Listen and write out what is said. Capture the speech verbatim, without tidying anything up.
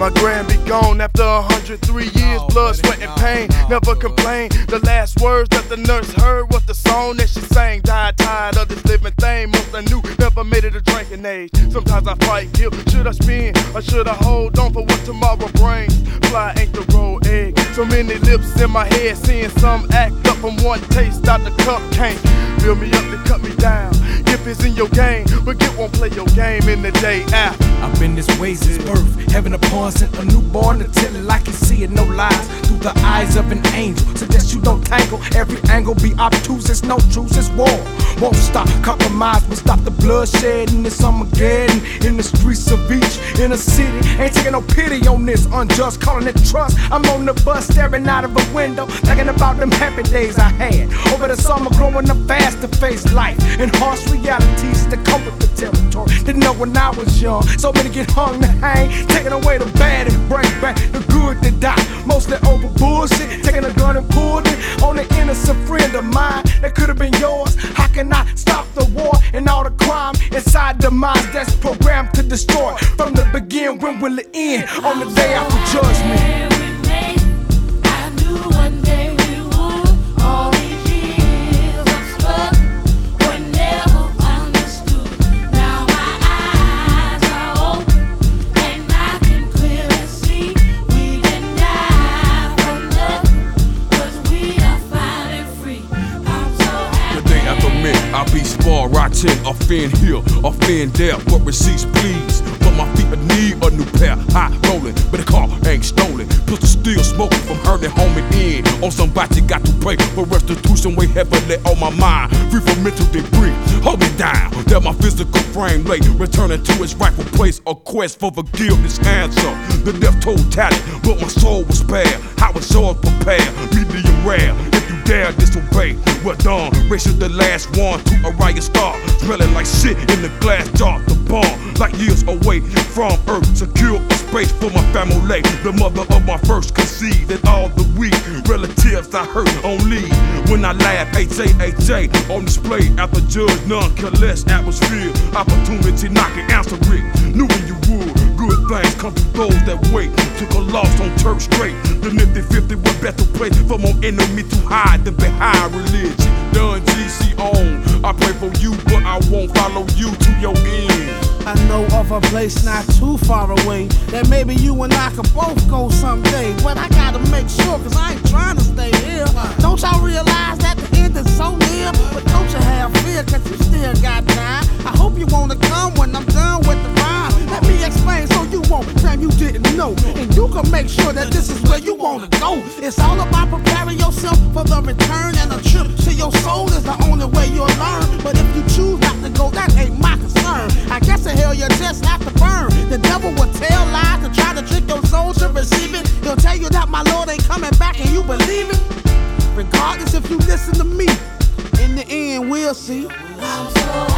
My grand be gone after a hundred three years, blood, sweat, and pain. Never complain. The last words that the nurse heard was the song that she sang. Died tired of this living thing. Most I knew never made it a drinking age. Sometimes I fight guilt. Should I spin or should I hold on for what tomorrow brings? Fly ain't the rolled egg. So many lips in my head, seeing some act up from one taste out the cup. Can't fill me up and cut me down. If it's in your game, but get won't play your game in the day after. I've been this way since birth. Heaven upon sent a newborn to tell it like you see it, no lies. Through the eyes of an angel, suggest you don't tangle. Every angle be obtuse, it's no truce, it's war. Won't stop, compromise will stop the bloodshed in this Armageddon. In the streets of each inner city, ain't taking no pity on this unjust, calling it trust. I'm on the bus staring out of a window, thinking about them happy days I had. Over the summer growing up fast to face life and harsh realities that come with the territory. Didn't know when I was young, so many get hung to hang, taking away the bad and bring back the good that die. Mostly over bullshit, taking a gun and pulled it on an innocent friend of mine that could have been yours. How can I stop the war and all the crime inside the minds that's programmed to destroy? From the beginning, when will it end? On the day after judgment. I be spar, rotten, offend here, offend there, but receipts please. But my feet need a new pair, high rolling, but the car ain't stolen. Pistol still smoking from hurting home and in. On somebody got to pay for restitution, weigh heavily on my mind. Free from mental debris, hold me down. That my physical frame late, returning to its rightful place. A quest for forgiveness answer. The death toll tallied, but my soul was spared. How was yours prepared? Medium rare. If you dare disobey, well done. Racing the last one to a riot star, smelling like shit in the glass jar. The bomb, like years away from Earth, secure a space for my family. The mother of my first conceived that all the weak relatives I hurt on leave. When I laugh, H A H A on display after judge, none can less atmosphere. Opportunity knocking, answer it. Knew when you would. Good things come to those that wait. Took a loss on Turk Straight. The nifty fifty was better place for my enemy to hide than behind religion. Done G C on. I pray for you, but I won't follow you to your end. I know of a place not too far away that maybe you and I could both go someday. But I gotta make sure, cause I ain't trying to stay here. Don't y'all realize that the end is so near? But don't you have fear, cause you still got time. I hope you wanna come when I'm done with the rhyme. Let me explain so you won't claim you didn't know. And you can make sure that this is where you wanna go. It's all about preparing yourself for the return, and a trip to your soul is the only way you'll learn. But if you choose not to go, that ain't my concern. I guess in hell you just have to burn. The devil will tell lies to try to trick your soul to receive it. He'll tell you that my Lord ain't coming back and you believe it. Regardless if you listen to me, in the end we'll see. I'm so